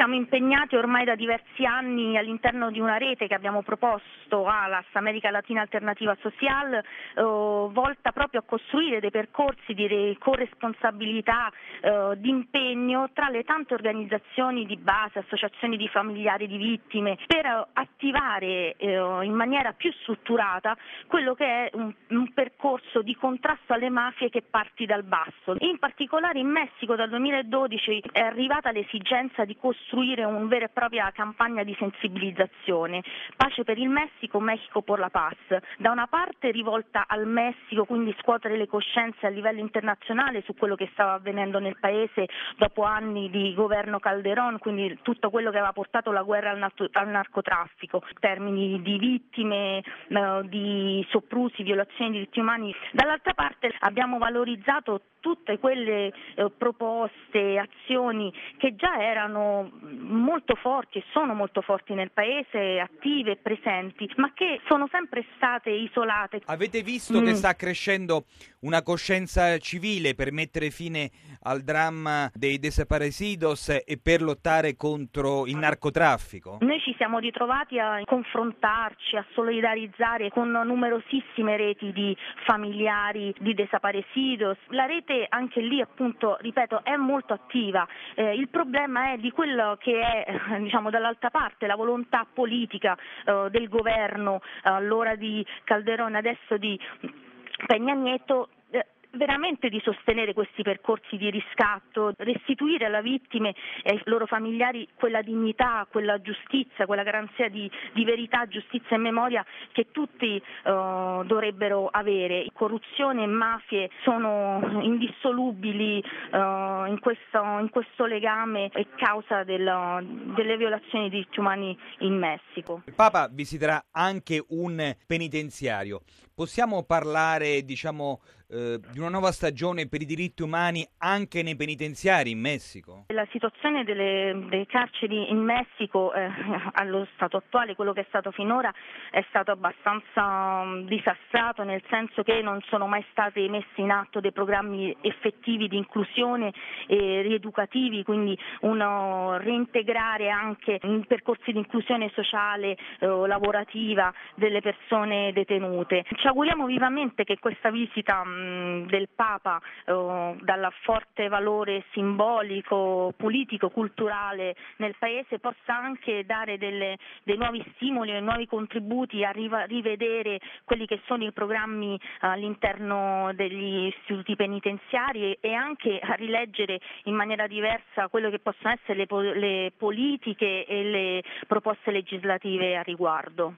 Siamo impegnati ormai da diversi anni all'interno di una rete che abbiamo proposto ALAS, America Latina Alternativa Social, volta proprio a costruire dei percorsi di corresponsabilità, di impegno tra le tante organizzazioni di base, associazioni di familiari di vittime, per attivare in maniera più strutturata quello che è un percorso di contrasto alle mafie che parti dal basso. In particolare in Messico dal 2012 è arrivata l'esigenza di costruire una vera e propria campagna di sensibilizzazione. Pace per il Messico, Mexico por la Paz. Da una parte rivolta al Messico, quindi scuotere le coscienze a livello internazionale su quello che stava avvenendo nel paese dopo anni di governo Calderón, quindi tutto quello che aveva portato la guerra al narcotraffico, in termini di vittime, di soprusi, violazioni di diritti umani. Dall'altra parte abbiamo valorizzato tutte quelle proposte, azioni che già erano molto forti e sono molto forti nel paese, attive e presenti, ma che sono sempre state isolate. Avete visto che sta crescendo una coscienza civile per mettere fine al dramma dei desaparecidos e per lottare contro il narcotraffico? Noi ci siamo ritrovati a confrontarci, a solidarizzare con numerosissime reti di familiari di desaparecidos. La rete anche lì, appunto, ripeto, è molto attiva. Il problema è di quello che è, dall'altra parte la volontà politica del governo, allora di Calderón, adesso di Peña Nieto, veramente di sostenere questi percorsi di riscatto, restituire alle vittime e ai loro familiari quella dignità, quella giustizia, quella garanzia di verità, giustizia e memoria che tutti dovrebbero avere. Corruzione e mafie sono indissolubili in questo legame e causa delle violazioni dei diritti umani in Messico. Il Papa visiterà anche un penitenziario. Possiamo parlare, di una nuova stagione per i diritti umani anche nei penitenziari in Messico? La situazione delle carceri in Messico allo stato attuale, quello che è stato finora, è stato abbastanza disastrato, nel senso che non sono mai stati messi in atto dei programmi effettivi di inclusione e rieducativi, quindi reintegrare anche in percorsi di inclusione sociale lavorativa delle persone detenute. Ci auguriamo vivamente che questa visita del Papa, dal forte valore simbolico, politico, culturale nel Paese, possa anche dare dei nuovi stimoli e nuovi contributi a rivedere quelli che sono i programmi all'interno degli istituti penitenziari e anche a rileggere in maniera diversa quello che possono essere le politiche e le proposte legislative a riguardo.